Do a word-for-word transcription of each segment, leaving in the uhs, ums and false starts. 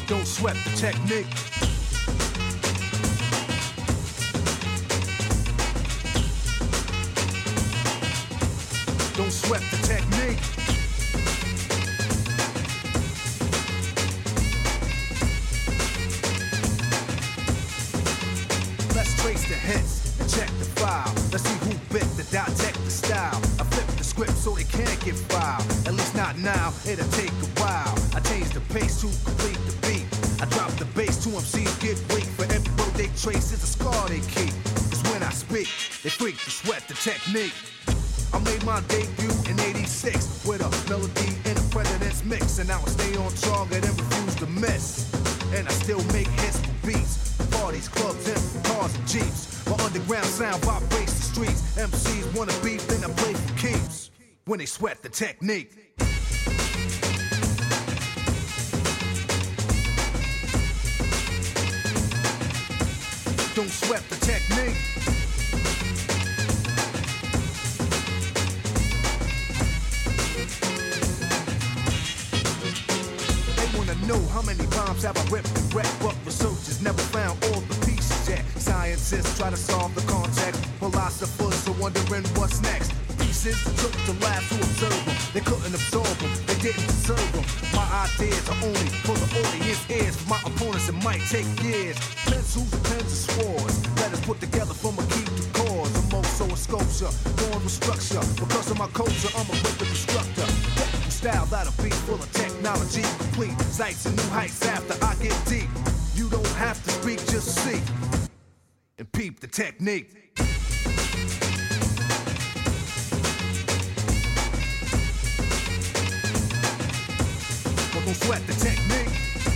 Don't sweat the technique. Don't sweat the technique. Let's trace the hits and check the file. Let's see who bit the dissect the style. I flip the script so they can't get filed. At least not now, it'll take a while. I change the pace to complete the beat. I drop the bass to M Cs get weak. For every word they trace is a scar they keep. Cause when I speak, they freak to sweat the technique. I made my debut in eighty-six with a melody in a president's mix. And now I stay on target and refuse to miss. And I still make hits for beats. Parties, clubs, and cars and jeeps. My underground sound vibrates the streets. M Cs wanna beef, then I play for keeps. When they sweat the technique. Don't sweat the technique. They wanna know how many bombs have I ripped and wrecked, but researchers never found all the pieces yet. Scientists try to solve the context. Philosophers are wondering what's next. Pieces took to labs to observe them. They couldn't absorb them, they didn't deserve them. My ideas are only for the audience ears. For my opponents it might take years. Pencils, pens, and swords. Letters put together from a key to cause. I'm also a sculpture, born with structure. Because of my culture, I'm a wicked instructor. Technical style that'll be full of technology. Complete sights and new heights after I get deep. You don't have to speak, just see. And peep the technique. Don't sweat the technique.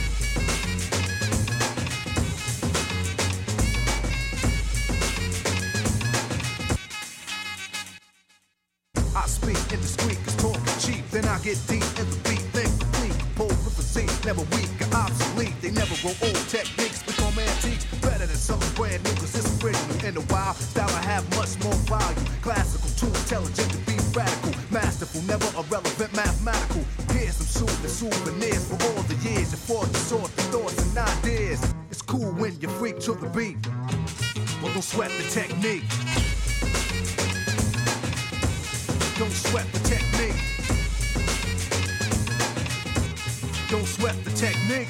I speak indiscreet, cause talking cheap. Then I get deep in the beat, think complete. Composed with physique, never weak or obsolete. They never grow old, techniques become antiques. Better than something brand new, cause it's original. In the wild style I have much more value. Classical, too intelligent to be radical. Masterful, never irrelevant, mathematical. Here's some soothing souvenirs for all the years. You fought to sort the thoughts and ideas. It's cool when you freak to the beat. Well, don't sweat the technique. Don't sweat the technique. Don't sweat the technique.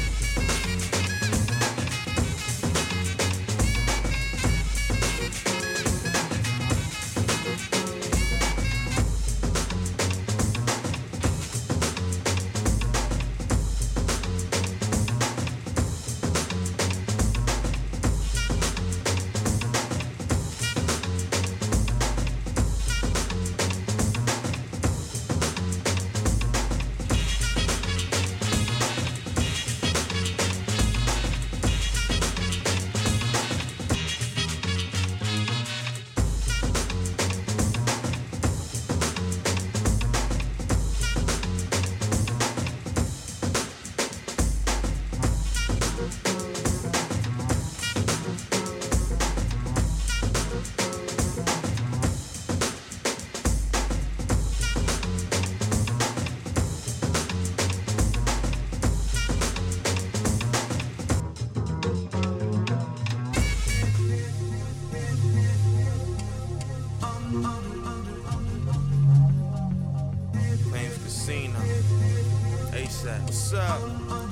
What's up?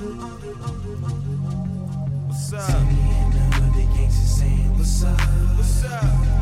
What's up? See me in the hood, the gangsters saying, what's up? What's up?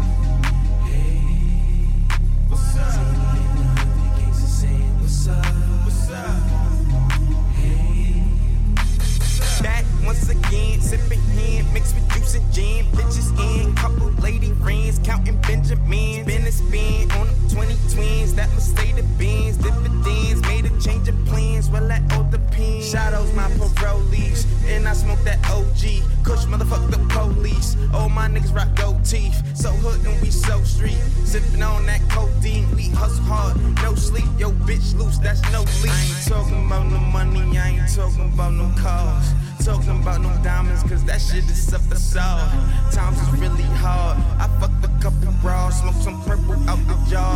Hey. What's up? See me in the hood, the gangsters saying, what's up? What's up? Hey. Back once again, sipping hand, mixed with juice and jam. Bitches in, couple lady friends, counting Benjamins. Been a spin on them twenty twins, that must stay the bins. Dividends, made a change of plans, well that all depends. Shadows my parolees, and I smoke that O G. Kush motherfuck the police, all my niggas rock gold teeth. So hood and we so street, sipping on that codeine. We hustle hard, no sleep, yo bitch loose, that's no leak. I ain't talking about no money, I ain't talking about no cars. Talking about no diamonds, cause that shit is a facade. Times is really hard. I fucked a couple bras, smoked some purple out the jars. Let me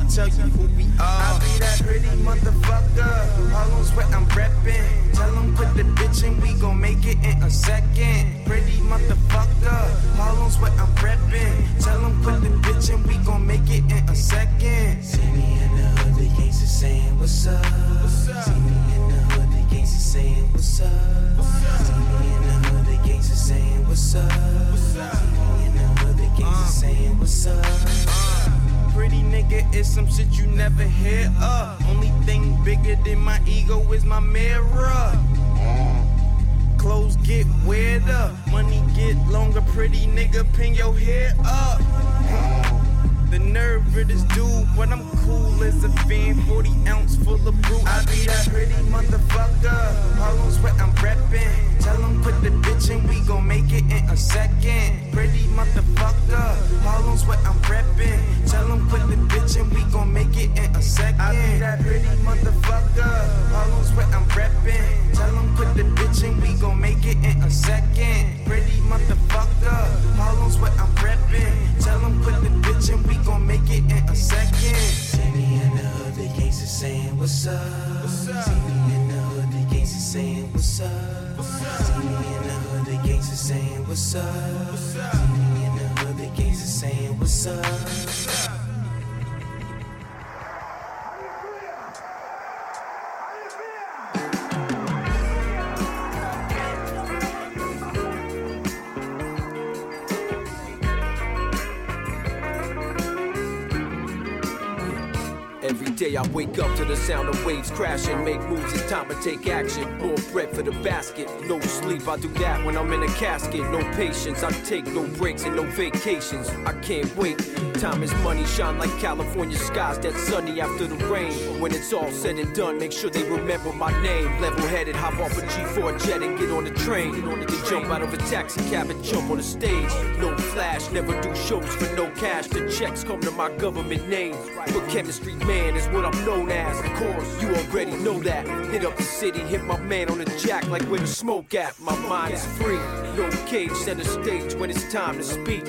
tell you who we are. I be that pretty motherfucker. Harlem's where I'm reppin'. Tell them put the bitch in, we gon' make it in a second. Pretty motherfucker. Harlem's where I'm reppin'. Tell them put the bitch in, we gon' make it in a second. See me in the hood, the gangsters saying what's up. What's up? See me in the hood, the gangsters saying what's up. What's up? See me in the hood, the gangsters saying what's up. What's up? See me in the hood, the gangsters saying what's up. Uh, pretty nigga is some shit you never hear of. Only thing bigger than my ego is my mirror. Clothes get weirder, money get longer. Pretty nigga, pin your hair up. The nerve of this dude, but I'm cool as a fan. forty ounce full of brew. I be that pretty motherfucker. Harlem's where I'm reppin'. Tell them put the bitch in, we gon' make it in a second. Pretty motherfucker. Harlem's where I'm reppin'. Tell them put the bitch in, we gon' make it in a second. I be that pretty motherfucker. Harlem's where I'm reppin'. Tell them put the bitch in, we gon' make it in a second. Pretty motherfucker. Harlem's where I'm reppin'. Tell them put the bitch in, we gon' make it in a second. See me in the hood, the gangsters saying what's up. What's up? See me in the hood, the gangsters saying what's up. What's up? See me in the hood, the gangsters saying what's up. What's up? See me in the hood, the gangsters saying what's up. What's up? Every day I wake up to the sound of waves crashing. Make moves, it's time to take action. More bread for the basket. No sleep, I do that when I'm in a casket. No patience, I take no breaks and no vacations. I can't wait. Time is money, shine like California skies. That's sunny after the rain. When it's all said and done, make sure they remember my name. Level-headed, hop off a G four jet and get on the train. They jump out of a taxi cab and jump on the stage. No flash, never do shows for no cash. The checks come to my government name. But chemistry man is what I'm known as. Of course, you already know that. Hit up the city, hit my man on the jack like where the smoke at. My mind is free, no cage, center stage when it's time to speak.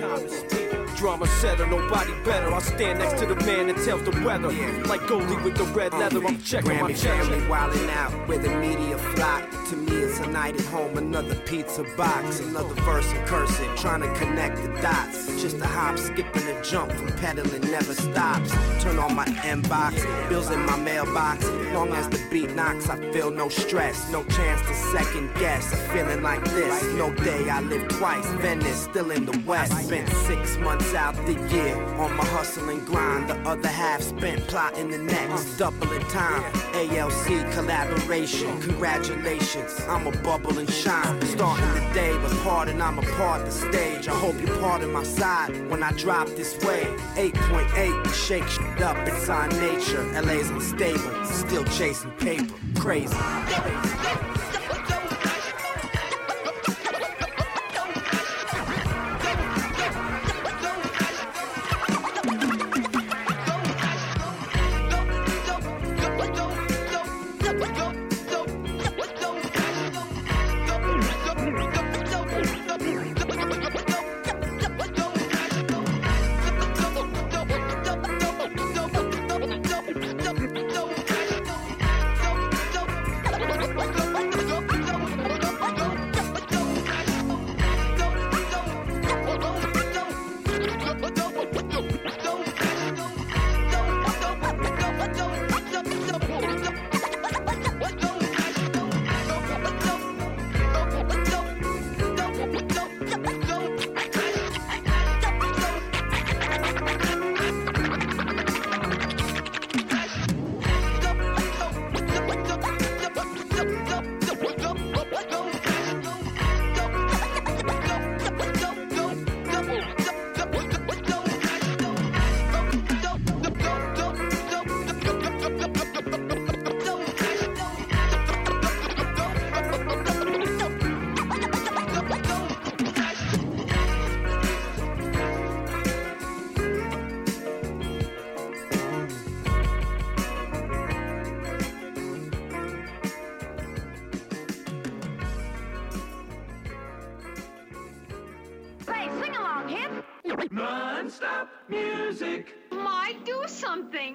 Drama setter, nobody better. I stand next to the man that tells the weather. Like Goldie with the red leather, I'm checking Grammy my check. family wildin' out where the media flock. To me it's a night at home, another pizza box. Another verse in cursive, trying to connect the dots. Just a hop, skipping a jump from pedaling never stops. Turn on my inbox, bills in my mailbox. Long as the beat knocks, I feel no stress. No chance to second guess. A feeling like this, no day I live twice. Venice, still in the west. Spent six months out the year on my hustle and grind. The other half spent plotting the next. Doubling time, A L C collaboration. Congratulations, I'm a bubble and shine. Starting the day, but pardon, I'm a part the stage. I hope you pardon my side when I drop this way. eight point eight, shake shit up, it's our nature. L A's unstable, still chasing paper. Crazy. Non-stop music. Might do something. something.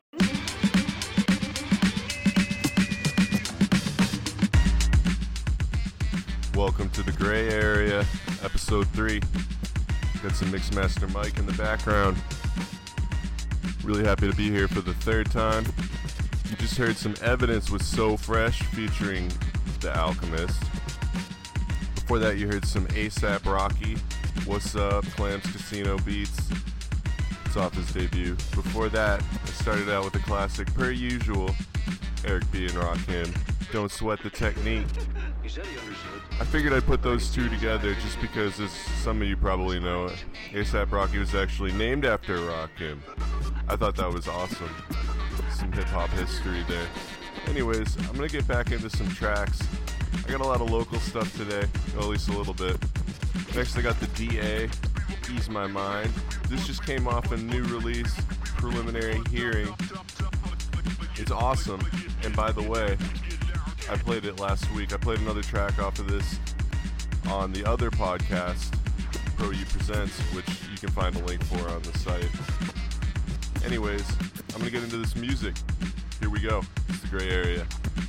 Welcome to the Gray Area, episode three. Got some Mixmaster Mike in the background. Really happy to be here for the third time. You just heard some Evidence with So Fresh featuring The Alchemist. Before that you heard some ASAP Rocky, What's Up, Clams Casino Beats. It's off his debut. Before that, I started out with a classic per usual, Eric B. and Rakim, Don't Sweat the Technique. I figured I'd put those two together just because, as some of you probably know, ASAP Rocky was actually named after Rakim. I thought that was awesome. Some hip-hop history there. Anyways, I'm going to get back into some tracks. I got a lot of local stuff today, or at least a little bit. Next I got the D A, Ease My Mind. This just came off a new release, preliminary hearing. It's awesome, and by the way, I played it last week. I played another track off of this on the other podcast, Pro U Presents, which you can find a link for on the site. Anyways, I'm going to get into this music. Here we go. It's the Gray Area.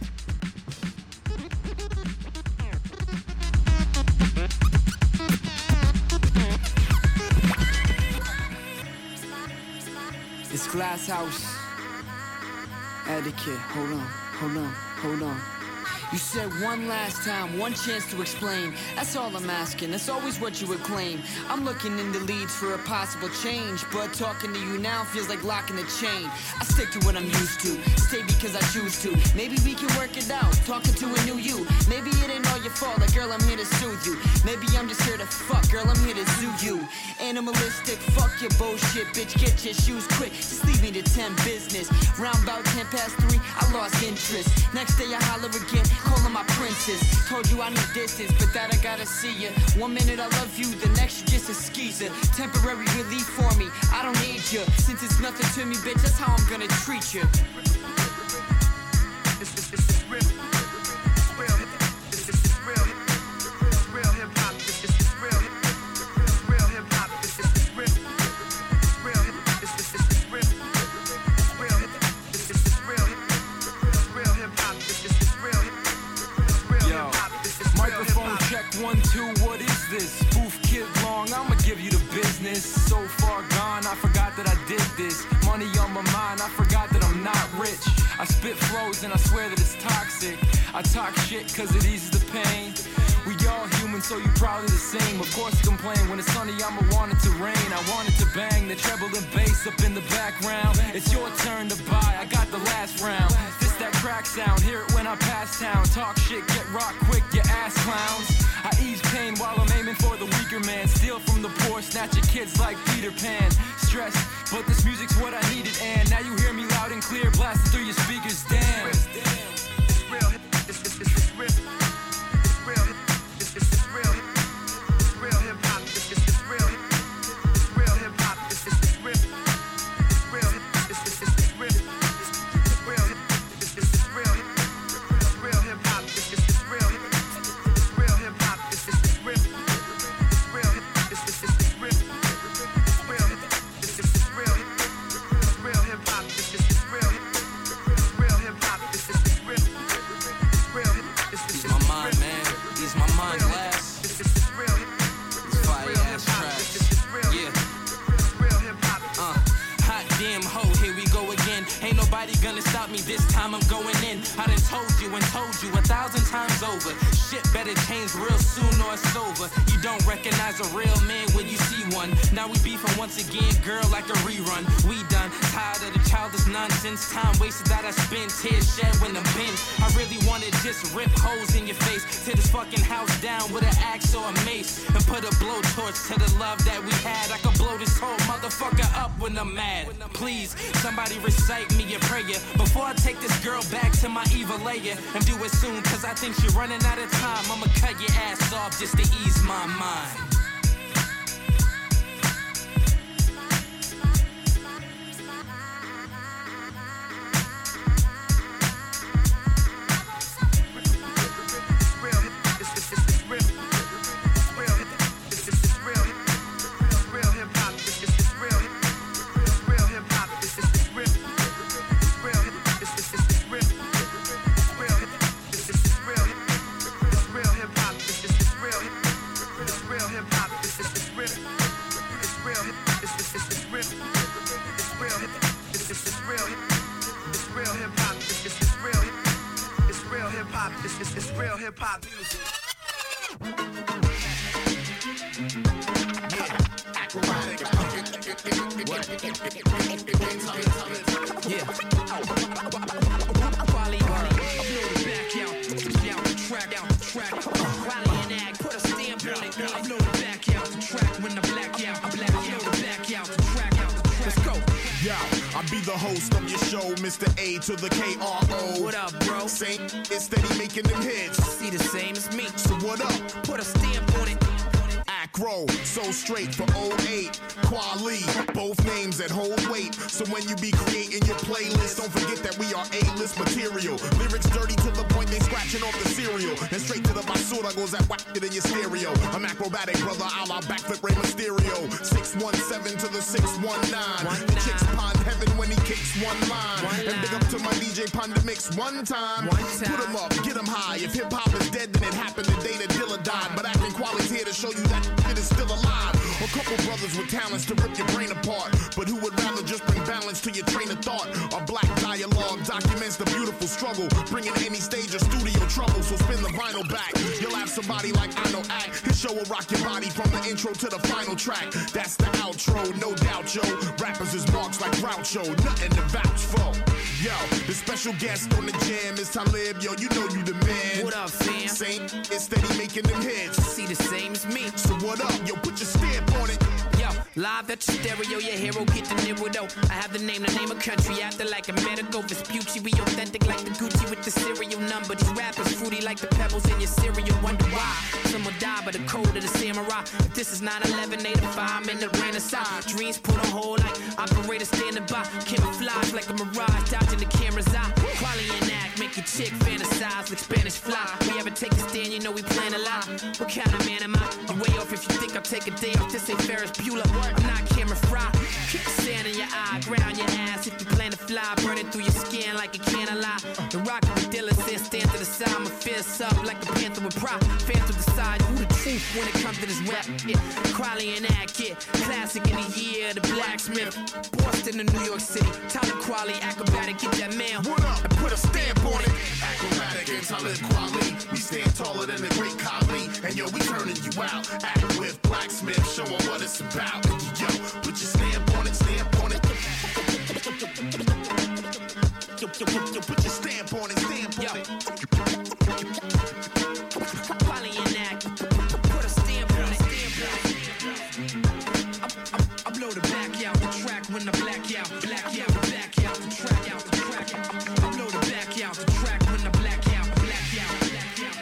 It's Glass House Etiquette. Hold on, hold on, hold on. You said one last time, one chance to explain. That's all I'm asking, that's always what you would claim. I'm looking in the leads for a possible change, but talking to you now feels like locking a chain. I stick to what I'm used to, stay because I choose to. Maybe we can work it out, talking to a new you. Maybe it ain't all your fault, like girl, I'm here to soothe you. Maybe I'm just here to fuck, girl, I'm here to zoo you. Animalistic, fuck your bullshit, bitch, get your shoes quick. Just leave me to ten business. Round about ten past three, I lost interest. Next day I holler again, calling my princess. Told you I need distance, but that I gotta see you. One minute I love you, the next you just a skeezer. Temporary relief for me, I don't need you. Since it's nothing to me, bitch, that's how I'm gonna treat you. It's, it's, it's, it's real. It's real. It's, it's, it's real. It's real hip hop. It's, it's, it's real. It's real hip hop. It's, it's, it's real. It's real. It's, it's, it's real. It's real. It's, it's, it's real. It's real hip hop. It's, it's, it's real. Yo, microphone check one, two, what is this? Booth Kid Long, I'ma give you the business. So far gone, I forgot that I did this. Money on my mind, I forgot that I'm not rich. I spit flows and I swear that it's toxic. I talk shit cause it eases the pain. We all human, so you probably the same. Of course you complain when it's sunny, I'ma want it to rain. I want it to bang, the treble and bass up in the background. It's your turn to buy, I got the last round. This that crack sound, hear it when I pass town. Talk shit, get rock quick, you ass clowns. I ease pain while I'm aiming for the weaker man. Steal from the poor, snatch your kids like Peter Pan. Stressed, but this music's what I needed, and now you hear me loud and clear, blasting through your speakers. Damn. It's real. It's, it's, it's, it's real. It's real. It's, it's, it's real. It's real hip hop. It's, it's, it's real. It's real hip hop. It's, it's, it's real. It's real. It's, it's, it's real. It's real. It's, it's, it's real. It's real hip hop. It's, it's, it's real. It's real hip hop. It's, it's, it's real. It's real. It's, it's, it's real. It's real. It's, it's, it's real. It's real hip hop. It's, it's, it's real. It's real hip hop. It's, it's, it's real. It's real. It's, it's, Ease my mind, man. Ease my mind, Glass. It's, it's, it's real. It's fire ass tracks. Yeah. Real hip hop. Uh, hot damn ho, here we go again. Ain't nobody gonna stop me, this time I'm going in. I done told you and told you a thousand times over. Shit better change real soon or it's over. You don't recognize a real man when you see one. Now we beefing once again, girl, like a rerun. We done, tired of the childish nonsense. Time wasted that I spent, tears shed when I'm bent. I really wanna just rip holes in your face. Tear this fucking house down with an axe or a mace. And put a blowtorch to the love that we had. I could blow this whole motherfucker up when I'm mad. Please, somebody recite me a prayer before I take this girl back to my evil layer. And do it soon, cause I think she's running out of time. I'ma cut your ass off just to ease my mind. Real hip hop, it's, it's, it's real. It's real hip hop, it's, it's, it's real. It's, it's real. It's real hip hop. It's, it's, it's real. It's real hip hop. It's, it's, it's real hip hop music. Yeah. Acrobatic. Yeah. Quality, quality. Upload it back out. Down the track, out the track. Quality and act. Put a stamp on it. Upload it back out the track. When I black out, I black out. Upload it back out the track, out the track. Let's go. Yo, I be the host of your show, Mister A to the K R O. What up, bro? Same is steady making them hits. See the same as me. So what up? Put a stamp on it. Acro, so straight for oh eight. Quali, both names that hold weight. So when you be creating your playlist, don't forget that we are A-list material. Lyrics dirty to the point they scratching off the cereal. And straight to the basura goes that whack it in your stereo. I'm acrobatic, brother, a la backflip Rey Mysterio. six one seven to the six one nine. The chicks pond heaven when he kicks one line. One and big up to my D J Ponder Mix one time. One time. Put him up, get him high. If hip-hop is dead, then it happened the day that Dilla died. But acting Quali's here to show you that it is still alive. A couple brothers with talents to rip your brain apart, but who would rather just bring balance to your train of thought? A black dialogue documents the beautiful struggle, bringing any stage or studio trouble. So spin the vinyl back. You'll have somebody like I know act. His show will rock your body from the intro to the final track. That's the outro, no doubt, yo. Rappers is marks like Groucho, nothing to vouch for. Yo, the special guest on the jam is Talib. Yo, you know you the man. What up, fam? Same is steady making them hits. See the same as me. So what up? Yo, put your stamp on it. Yo, live at your stereo, your hero get the nibble though. I have the name, the name of country after like a medical. Vespucci, we authentic like the Gucci with the serial number. These rappers fruity like the pebbles in your cereal. Wonder why some will die by the code of the samurai. If this is nine eleven, eight to five, I'm in the renaissance. Dreams put on hold like operators standing by. Camouflage like a mirage, dodging the camera's eye. Quality and act, make your chick fantasize like Spanish fly. We ever take a stand, you know we plan a lie. What kind of man am I? You way off if you think I'll take a day off. This ain't Ferris Bueller, I'm not camera fry. Keep the sand in your eye, ground your ass. If you plan to fly, burn it through your skin like a can of lie. The rock with Dilla said, stand to the side. My fist up like a panther with pride. Phantom decide who the truth when it comes to this rap. Yeah. Quality and act, yeah. Classic in the year, the blacksmith. Boston to New York City. Tyler Quali, acrobatic, get that mail. What up? And put a stamp on it. Acrobatic and Talib Kweli. We stand taller than the great Khali. And yo, we turning you out. Act with Blacksmith, show 'em what it's about. Yo, put your stamp on it, stamp on it. Yo, yo, yo, yo, put your stamp on it, stamp on it. Quality and act. Put a stamp on it, stamp on it. Upload it back out the track when I black out, black out, back out the track out the track. Upload it back out the track when I black out, black out, black out.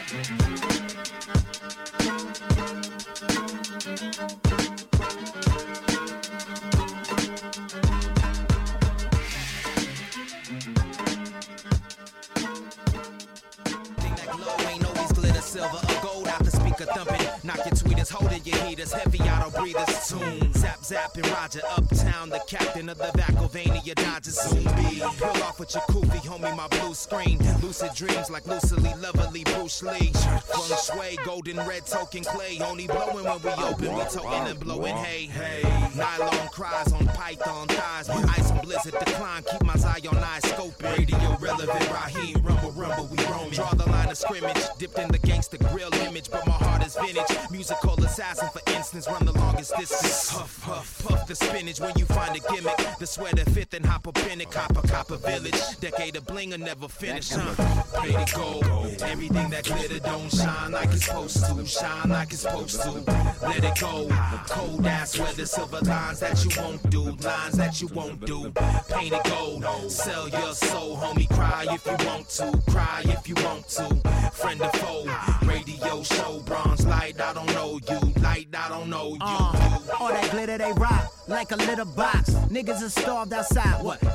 Silver or gold out the speaker thumping. Knock your tweeters, holding your heaters, heavy auto breathers. Tune, zap, zap, and Roger Uptown, the captain of the Vacovania Dodgers. Zoom B, pull off with your kufi, homie, my blue screen. Lucid dreams like Lucily, lovely Bruce Lee. Feng Shui, golden red token clay. Only blowing when we open, we toting and blowing. Hey, hey. Nylon cries on python thighs. Ice and blizzard decline, keep my Zion eyes scoping. Radio relevant, Raheem, rumble, rumble, we roaming. Draw the line of scrimmage, dipped in the gangster grill image, but my heart is vintage. Musical assassin, for instance, run the longest distance. Huff, huff, puff the spinach when you find a gimmick. The sweater fifth and hop up in it, copper, copper village. Decade of bling will never finish, huh? Pay to go. Everything that glitter don't shine like it's supposed to. Shine like it's supposed to. Let it go. Cold ass weather, silver lines that you won't do. Lines that you won't do. Paint it gold. Sell your soul, homie. Cry if you want to. Cry if you want to. Friend or foe. Radio show, bronze light, I don't know you. Light, I don't know you. Uh, all that glitter they rock like a little box. Niggas are starved outside. What? Y'all don't hear the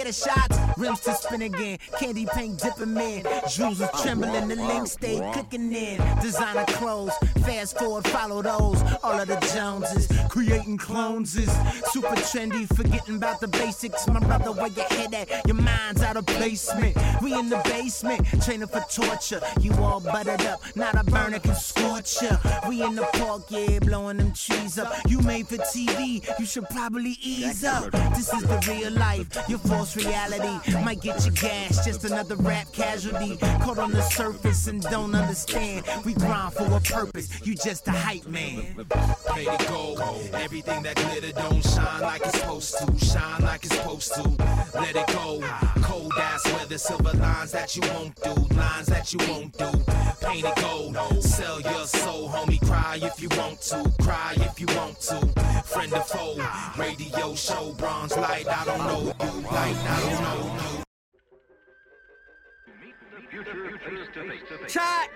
Head shots, rims to spin again. Candy paint dipping in. Jewels is trembling, the links stay cooking in. Designer clothes, fast forward, follow those. All of the Joneses, creating clones is super trendy. Forgetting about the basics, my brother. Where your head at? Your mind's out of placement. We in the basement, training for torture. You all buttered up, not a burner can scorch ya. We in the park, yeah, blowing them trees up. You made for T V, you should probably ease up. This is the real life, your false reality. Might get you gas, just another rap casualty. Caught on the surface and don't understand. We grind for a purpose, you just a hype man. Pay to go, everything that glitter don't shine like it's supposed to. Shine like it's supposed to. Let it go. Cold ass weather, silver lines that you won't do, lines that you won't do. Paint it gold, sell your soul, homie. Cry if you want to, cry if you want to. Friend or foe, radio show, bronze light. I don't know you, light. I don't know you. Shot.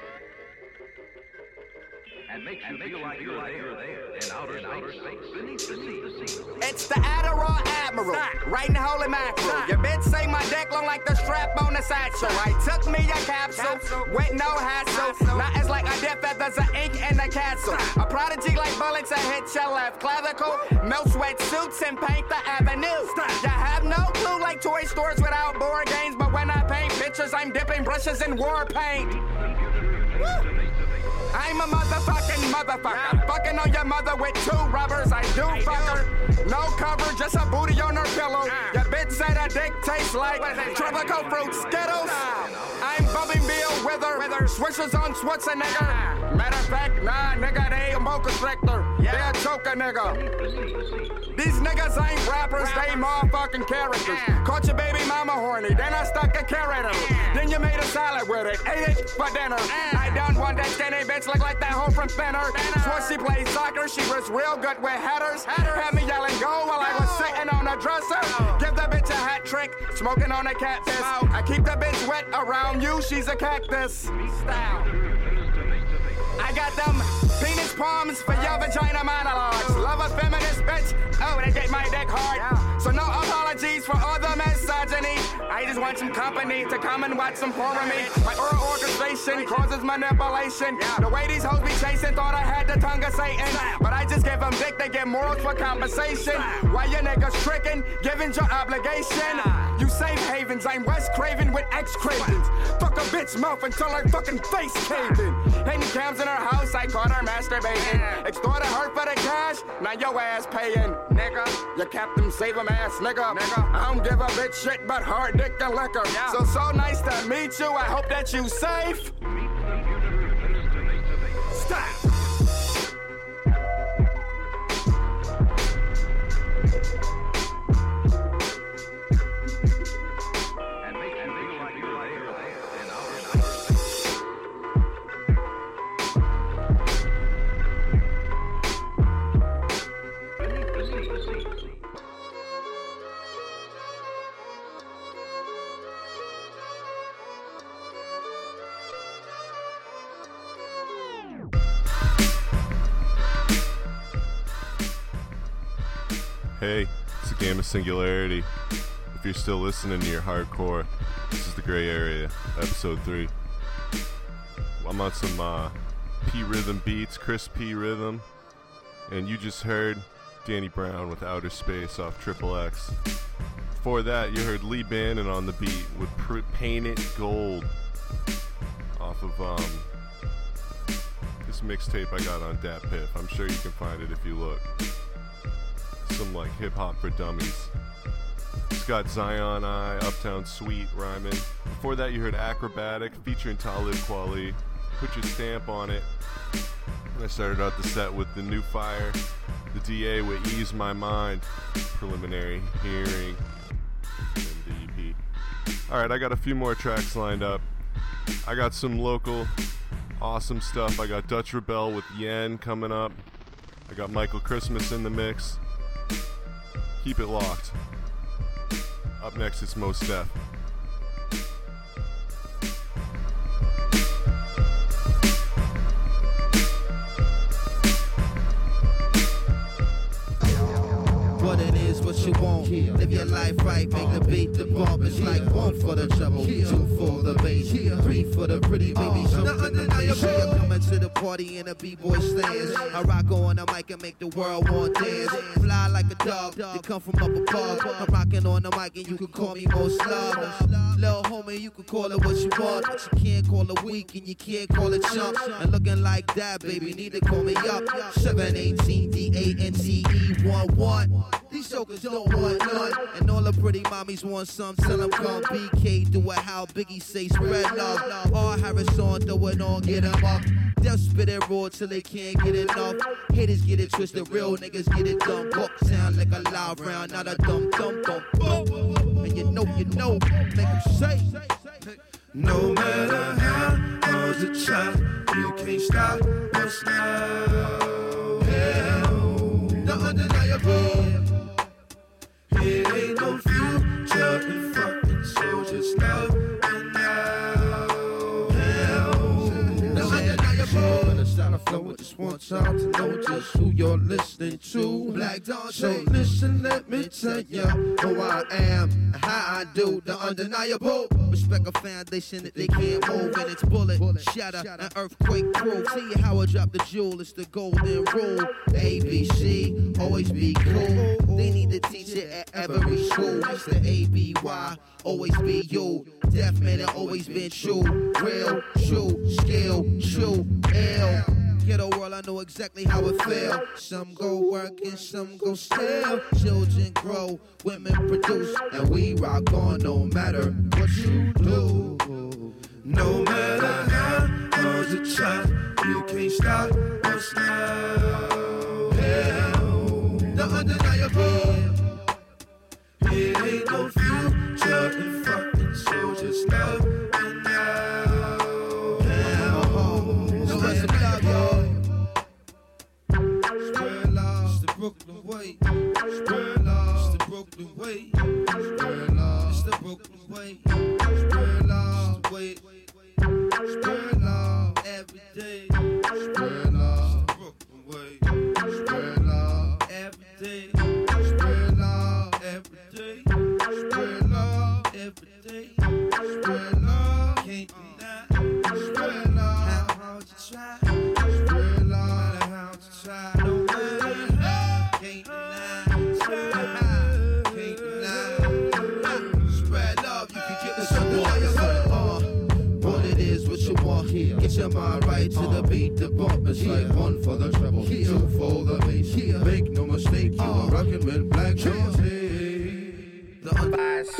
And makes you feel like you're there in outer space, beneath the sea. It's the Adderall Admiral, right in the holy mackerel. Your bitch say my dick look like the strap on the satchel. I took me a capsule with no hassle. Not as like I dip feathers of ink in the castle. A prodigy like bullets that hit your left clavicle. Milk sweat suits and paint the avenue. You have no clue like toy stores without board games. But when I paint pictures, I'm dipping brushes in war paint. Woo. I'm a motherfucking motherfucker. Yeah. Fucking on your mother with two rubbers. I do I fuck do. her. No cover, just a booty on her pillow. Yeah. Your bitch said her dick tastes like tropical fruit Skittles. Nah. I'm bumping Bill with her. With her. Swishers on Schwarzenegger. Nah. Matter of fact, nah, nigga, they ain't a mocha restrictor. Yeah. They a choker, nigga. These niggas ain't rappers, rappers. They motherfucking characters. Yeah. Caught your baby mama horny, then I stuck a carrot in her. Yeah. Then you made a salad with it, ate it for dinner. Yeah. I done one that skinny bitch look like that hoe from Fenner. Swore she played soccer, she was real good with headers. Header. Had me yelling go while I was sitting on a dresser. Oh. Give the bitch a hat trick, smoking on a catfish. Smoke. I keep the bitch wet around you, she's a cactus. Style. I got them penis palms for your vagina monologues. Love a feminist bitch, oh, they get my dick hard. Yeah. So no apologies for all the misogyny. I just want some company to come and watch some porn with me. My oral orchestration causes manipulation. Yeah. The way these hoes be chasing, thought I had the tongue of Satan. But I just give them dick, they get morals for compensation. Why you niggas tricking, giving your obligation? You safe havens, I'm Wes Craven with X-Cravens. Fuck a bitch mouth until her fucking face caved in. Any cams in her house, I caught her masturbating. Extorted her for the cash, now your ass paying. Nigga, you kept them save them ass, nigga. nigga. I don't give a bitch shit but hard dick and liquor. Yeah. So, so nice to meet you, I hope that you safe. Stop. Hey, it's a game of Singularity. If you're still listening to your hardcore, this is the Gray Area, episode three. I'm on some uh, P-Rhythm beats, Chris P Rhythm, and you just heard Danny Brown with Outer Space off Triple X. Before that, you heard Lee Bannon on the beat with pr- Paint It Gold off of um, this mixtape I got on Dat Piff. I'm sure you can find it if you look. Some like hip hop for dummies. It's got Zion I, Uptown Sweet rhyming. Before that, you heard Acrobatic featuring Talib Kweli. Put your stamp on it. And I started out the set with the New Fire, the D A with Ease My Mind, preliminary hearing, and the E P. Alright, I got a few more tracks lined up. I got some local awesome stuff. I got Dutch Rebel with Yen coming up. I got Michael Christmas in the mix. Keep it locked. Up next, it's Mos Def. What it is, what you want. Live your your life right, make the beat the bump. It's like one for the trouble, two for the bass, three for the pretty baby. Something to make sure you're coming to the party in a b-boy stance. I rock on the mic and make the world want dance. Fly like a dog, you come from up above. I'm rocking on the mic and you can call me most love. Little homie, you can call it what you want, but you can't call it weak and you can't call it chump. And looking like that, baby, need to call me up. seven eighteen D A N T E one one. These jokers don't want none. And all the pretty mommies want some. Tell them come B K, do it how Biggie say, spread love. All Harris on, throw it on, get them up. They'll spit it raw till they can't get enough. Haters get it twisted, real niggas get it done. Buck sound like a loud round, not a dumb dumb bump. And you know, you know, make them say. No matter how hard you try, you can't stop us now. Hell, the undeniable. It ain't no future in fucking, so just now and now. Hell, the undeniable. Style of flow, just want y'all to know just who you're listening to. Black Dante. So listen, let me tell ya who I am and how I do the undeniable. Respect a foundation that they can't move, and it's bullet, shatter, and earthquake proof. See how I drop the jewel, it's the golden rule. A, B, C, always be cool. They need to teach it at every school. It's the A, B, Y, always be you. Deaf man, it always been true. Real, true, skill, true, ill. Ghetto world, I know exactly how it feel. Some go work and some go steal. Children grow, women produce, and we rock on no matter what you do. No matter how hard you try, you can't stop us now. Hell, the undeniable. It ain't no future in fucking, so just now and now. Hell, no rest of love, y'all. Spread love, it's the Brooklyn way. Spread love, it's the Brooklyn way. Spread love, it's the Brooklyn way. Spread love, it's the way. Spread love every day. Spread love, it's the Brooklyn way. Spread love every day. Spread love every day. Spread love every day. Spread love, can't deny. Spread love, how hard you try. Spread love, how hard you try. No matter how, can't deny. Spread love, can't deny. Spread love, you can get the support. What it is, what you want here. Get your mind right to the beat, the bump. It's like one for the treble, two for the bass. Make no mistake, you are rockin' with Black Dante. The unbiased.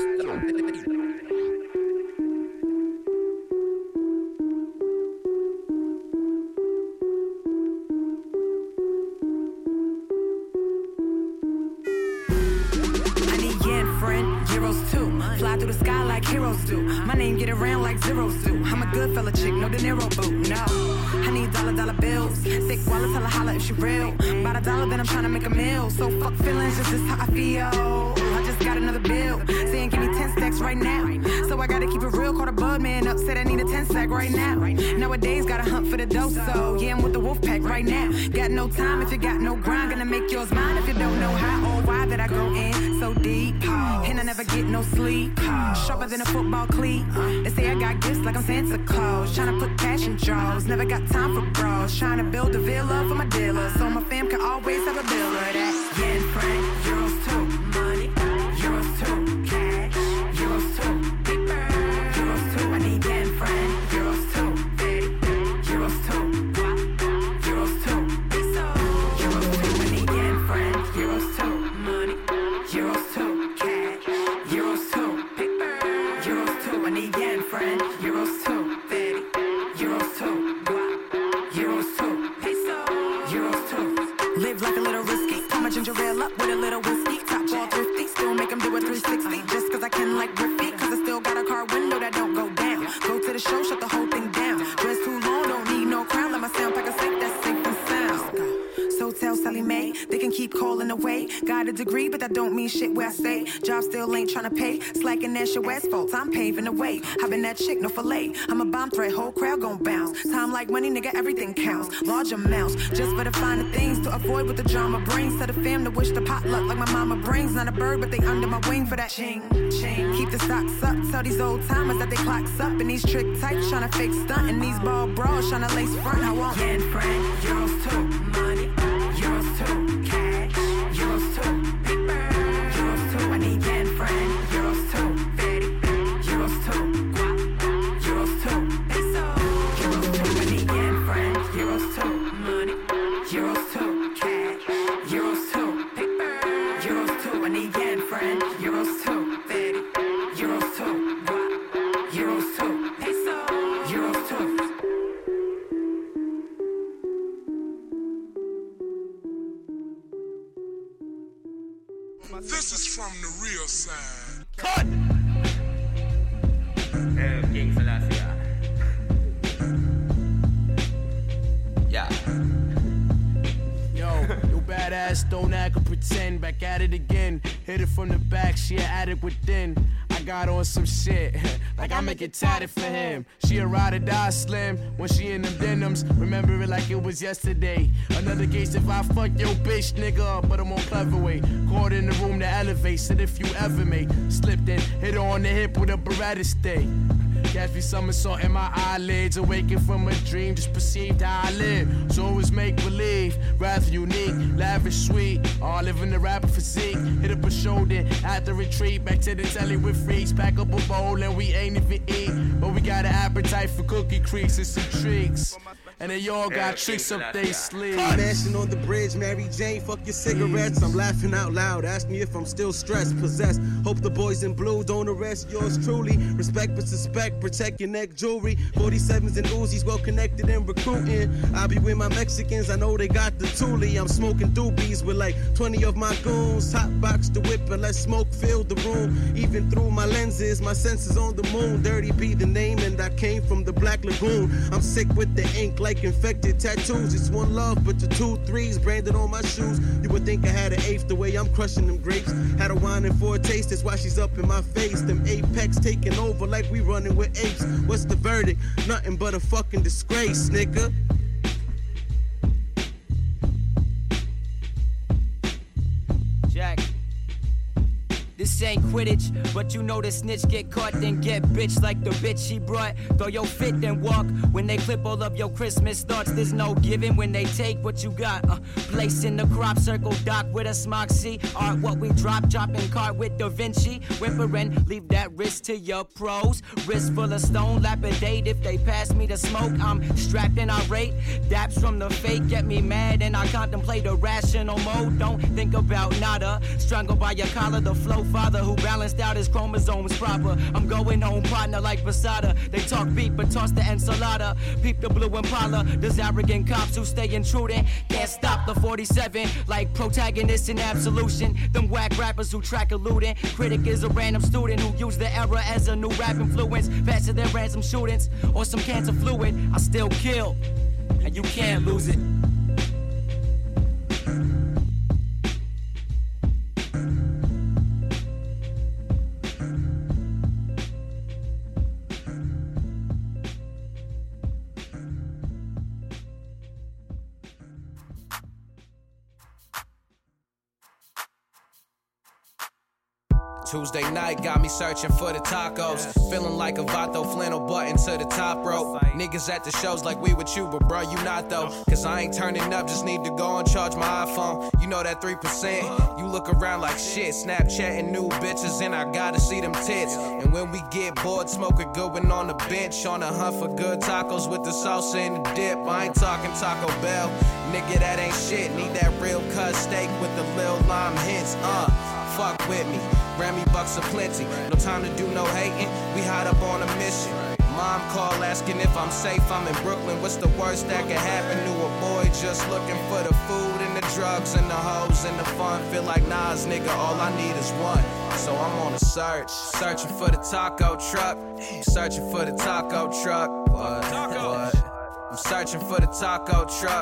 Fly through the sky like heroes do. My name get around like zeros do. I'm a good fella chick, no De Niro boo. No, I need dollar dollar bills. Thick wallet, tell her holla if she real. About a dollar, then I'm trying to make a meal. So fuck feelings, just this how I feel. I just got another bill saying give me ten stacks right now. So I gotta keep it real. Call the bud man up, said I need a ten stack right now. Nowadays gotta hunt for the dough, so yeah, I'm with the wolf pack right now. Got no time if you got no grind. Gonna make yours mine if you don't know how or why that I go in so deep. And I never get no sleep. Sharper than a football cleat. They say I got gifts like I'm Santa Claus. Tryna put cash in drawers. Never got time for bras. Tryna build a villa for my dealer, so my fam can always have a bill of that. Yen, franc, euros too. Money, euros too. Cash, euros too. Paper, euros too. I need yen, franc, euros too. Euros too. Euros too. Peso, euros too. I need yen, franc, euros too. Money, euros too. Cash, euros too. Paper, euros too. I need yen, franc, euros too. Euros too. Euros too. Peso, euros too. Live like a little risky. Put my ginger ale up with a little whiskey. Top ball thrifty. Still make them do a three sixty. Just cause I can like Griffey. Cause I still got a car window that don't go down. Go to the show, shut the whole thing down. Dress too long, don't need no crown. Let my sound pack a safe, that's safe and sound. So Hotel Sally Mae. They can keep calling away. Got a degree, but that don't mean shit where I stay. Job still ain't tryna pay. Slacking that's your asphalt. I'm paving the way. I've been that chick, no fillet. I'm a bomb threat, whole crowd gon' bounce. Time like money, nigga, everything counts. Large amounts, just for the finer things to avoid what the drama brings. To the fam to wish the potluck like my mama brings. Not a bird, but they under my wing for that ching, ching. Keep the stocks up. Tell these old timers that they clocks up. And these trick types tryna fake stunt. And these ball bras tryna lace front. I want yen, friend, euros too, money, euros too, cash, euros too, paper, euros too. I need yen, friend, euros too, fatty, euros too, guap, euros too, peso, euros too. I need yen, friend, euros too, money, euros too, cash, euros too, paper, euros too. I need yen, friend, euros too, fatty, euros too, guap, euros too, peso, euros too. This is from the real side. Cut! Uh, King Selassie. Yeah. Yo, yo, badass, don't act or pretend. Back at it again. Hit it from the back, she an addict within. I got on some shit, like I make it tatted for him. She a ride or die slim when she in them denims. Remember it like it was yesterday. Another case if I fuck your bitch, nigga, but I'm on clever way. Caught in the room to elevate, said if you ever may. Slipped in, hit her on the hip with a Beretta stay. Catch me somersault in my eyelids, awakened from a dream, just perceived how I live. So it was make believe, rather unique, lavish, sweet. All living the rapper physique. Hit up a shoulder at the retreat, back to the telly with freaks. Pack up a bowl and we ain't even eat, but we got an appetite for cookie creeks and some treats. And they all got tricks up they sleeves. Mashing on the bridge, Mary Jane, fuck your cigarettes. I'm laughing out loud, ask me if I'm still stressed, possessed. Hope the boys in blue don't arrest yours truly. Respect but suspect, protect your neck jewelry. forty-sevens and Uzis, well connected and recruiting. I be with my Mexicans, I know they got the toolie. I'm smoking doobies with like twenty of my goons. Hot box the whip and let smoke fill the room. Even through my lenses, my senses on the moon. Dirty be the name and I came from the Black Lagoon. I'm sick with the ink like infected tattoos. It's one love, but the two threes branded on my shoes. You would think I had an eighth the way I'm crushing them grapes. Had a whining for a taste, that's why she's up in my face. Them apex taking over like we running with apes. What's the verdict? Nothing but a fucking disgrace, nigga. Jack. This ain't Quidditch, but you know the snitch get caught, then get bitch like the bitch she brought. Throw your fit, then walk. When they clip all of your Christmas thoughts, there's no giving when they take what you got. Uh, place in the crop circle, dock with a smock. See, art what we drop, dropping cart with Da Vinci. Whimpering, leave that wrist to your pros. Wrist full of stone, lapidate. If they pass me the smoke, I'm strapped and irate. Daps from the fake get me mad, and I contemplate a rational mode. Don't think about nada. Strangled by your collar, the flow father who balanced out his chromosomes proper. I'm going home partner like Posada. They talk beat but toss the ensalada. Peep the blue Impala. There's arrogant cops who stay intruding. Can't stop the forty-seven like protagonists in Absolution. Them whack rappers who track eluding. Critic is a random student who used the era as a new rap influence. Faster than ransom shootings or some cancer fluid. I still kill and you can't lose it. Tuesday night got me searching for the tacos. Feeling like a Vato flannel button to the top rope. Niggas at the shows like we with you, but bro, you not though. Cause I ain't turning up, just need to go and charge my iPhone. You know that three percent? You look around like shit, Snapchatting new bitches, and I gotta see them tits. And when we get bored, smoking good one on the bench. On a hunt for good tacos with the salsa and the dip. I ain't talking Taco Bell, nigga, that ain't shit. Need that real cut steak with the lil lime hints, uh. Fuck with me, Grammy bucks are plenty. No time to do no hating, we hot up on a mission. Mom call asking if I'm safe, I'm in Brooklyn. What's the worst that could happen to a boy just looking for the food and the drugs and the hoes and the fun? Feel like Nas, nigga, all I need is one. So I'm on a search, searching for the taco truck. Searching for the taco truck. What? What? I'm searching for the taco truck.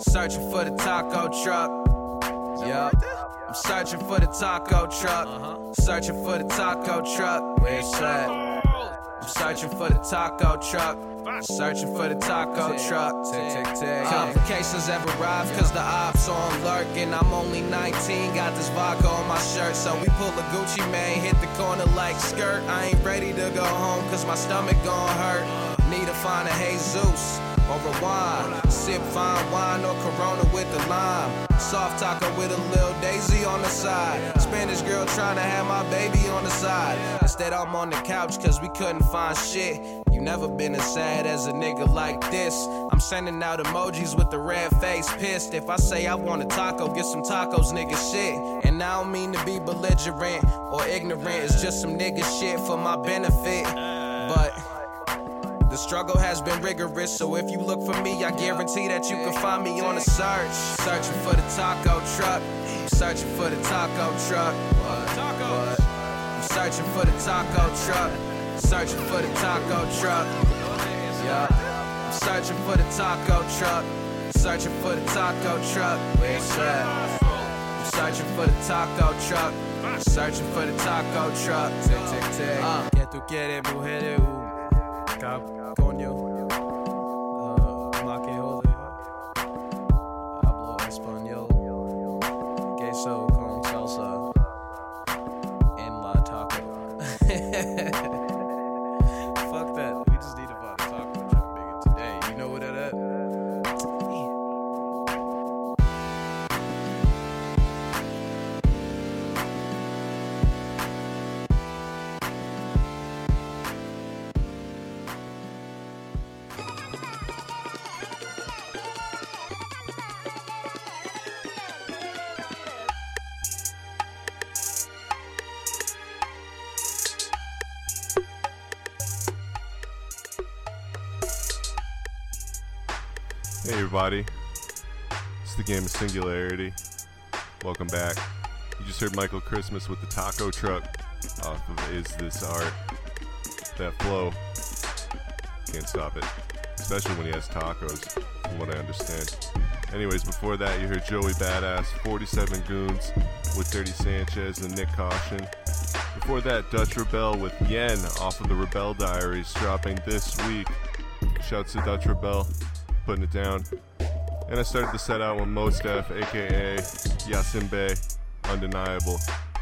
Searching for the taco truck. Yup. I'm searching for the taco truck. Uh-huh. Searching for the taco truck. Where it's at? I'm searching for the taco truck. Searching for the taco truck. Tick, tick, tick. Complications have arrived cause the ops on lurking. I'm only nineteen, got this vodka on my shirt. So we pull a Gucci Mane, hit the corner like skirt. I ain't ready to go home cause my stomach gon' hurt. Need to find a Jesus or a wine. Sip fine wine or Corona with the lime. Soft taco with a little daisy on the side. Spanish girl trying to have my baby on the side. Instead I'm on the couch cause we couldn't find shit. You never been as sad as a nigga like this. I'm sending out emojis with the red face pissed. If I say I want a taco, get some tacos, nigga shit. And I don't mean to be belligerent or ignorant. It's just some nigga shit for my benefit. But the struggle has been rigorous, so if you look for me, I guarantee that you can find me on a search. Searching for the taco truck. Searching for the taco truck. What? What? I'm searching for the taco truck. Searching for the taco truck. Yeah. I'm searching for the taco truck. Searching for the taco truck. Where it's at? I'm searching for the taco truck. Searching for the taco truck. Tick, tick, tick. Uh. Que tú quieres, mujer, coño, uh, más que jode. Hablo español. Queso con salsa en la taco. Fuck that. We just need to buy a taco truck bigger today. You know what that is? Hey everybody, it's the game of Singularity. Welcome back. You just heard Michael Christmas with the taco truck off of Is This Art. That flow, can't stop it, especially when he has tacos, from what I understand. Anyways, before that you heard Joey Badass, forty-seven Goons with Dirty Sanchez and Nick Caution. Before that, Dutch Rebel with Yen off of the Rebel Diaries, dropping this week. Shouts to Dutch Rebel, putting it down. And I started the set out with Mos Def, aka Yasimbe, Undeniable.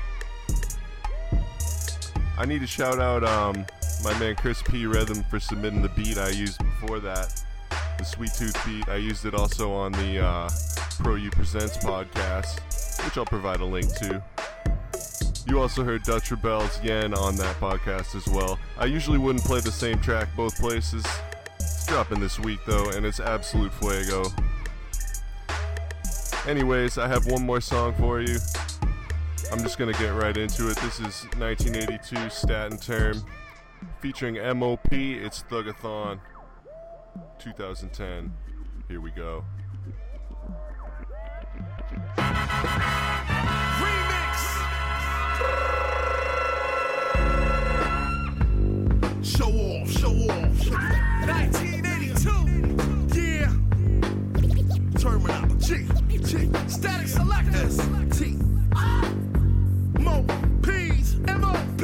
I need to shout out um, my man Chris P. Rhythm for submitting the beat I used before that, the Sweet Tooth beat. I used it also on the uh, Pro U Presents podcast, which I'll provide a link to. You also heard Dutch Rebel's Yen on that podcast as well. I usually wouldn't play the same track both places. It's dropping this week though, and it's absolute fuego. Anyways, I have one more song for you. I'm just gonna get right into it. This is nineteen eighty-two Staten Term featuring M O P. It's Thugathon two thousand ten. Here we go. Show off, show off, show off. nineteen eighty-two, yeah. Terminology, G, Static Selectors, T, Mo, P's, M O P.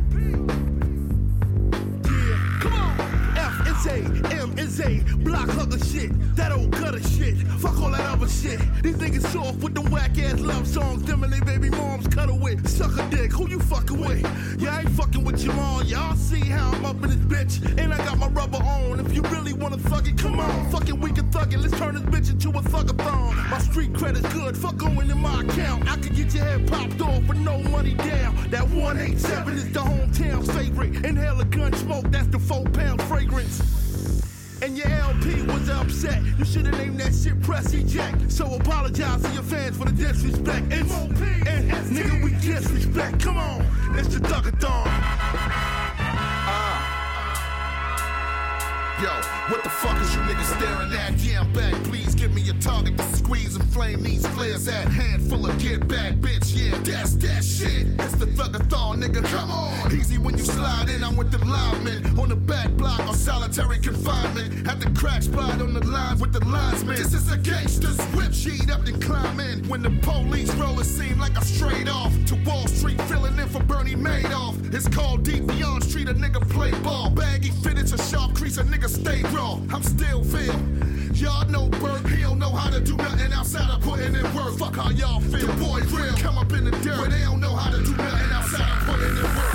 Yeah, come on. F is A, M is A, block hugger shit, that old gutter shit. Fuck all that other shit. These niggas soft with them whack ass love songs. Them and they baby moms cut away. Suck a dick, who you fucking with? Yeah, I ain't fucking with your mom. Y'all see how I'm up in this bitch, and I got my rubber on. If you really wanna thug it, come on. Fucking we can thug it. Let's turn this bitch into a thugathon. My street credit's good. Fuck going in my account. I could get your head popped off with no money down. That one eighty-seven is the hometown's favorite. Inhale a gun smoke, that's the four pound fragrance. And your L P was upset. You should've named that shit Press Eject. So apologize to your fans for the disrespect. It's, and nigga, we disrespect. Come on, it's the Thugathon. Uh, Yo, what the fuck is you niggas staring at? Yeah, I'm back, please give me a target to squeeze and flame these flares at. Handful of get back, bitch, yeah, that's that shit. It's the thug-a-thon, nigga, come on. Easy when you slide in, I'm with the linemen. On the back block on solitary confinement. Had the crack spot on the line with the linesman. This is a gangster's whip, sheet up and climb in. When the police roll, it seem like I straight off to Wall Street, filling in for Bernie Madoff. It's called Deep Beyond Street, a nigga play ball. Baggy fitted to sharp crease, a nigga stay raw. I'm still Phil. Y'all know Bert, he don't know how to do nothing outside of putting in work. Fuck how y'all feel. The boy real come up in the dirt, but they don't know how to do nothing outside of putting in work.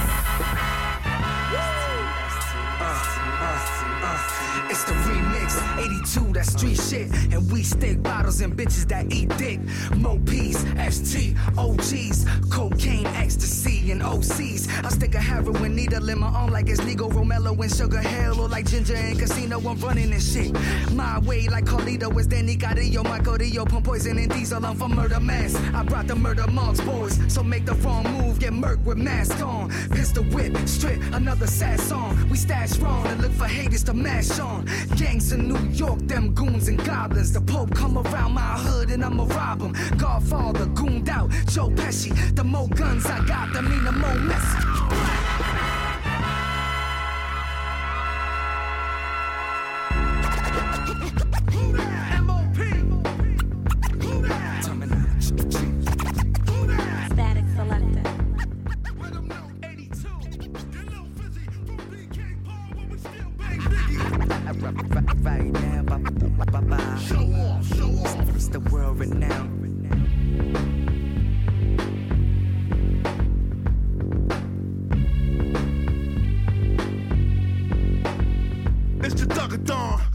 It's the remix, eighty-two, that street shit. And we stick bottles and bitches that eat dick. Mo P's, S T, O Gs, cocaine, ecstasy, and O Cs. I stick a heroin needle in my arm like it's legal. Romelo and Sugar Hill, or like Ginger and Casino. I'm running this shit my way like Carlito is Danny Carrillo, Michael Dio, pump poison and diesel. I'm for murder mass. I brought the murder monks, boys. So make the wrong move, get murked with mask on. Pistol whip, strip, another sad song. We stash wrong and look for haters to mash on. Gangs in New York, them goons and goblins. The Pope come around my hood and I'ma rob him. Godfather, gooned out, Joe Pesci. The more guns I got, the mean the more messy. Right now, bye bye bye bye. Show off, show off. It's the world renowned. It's the Thug-a-thon.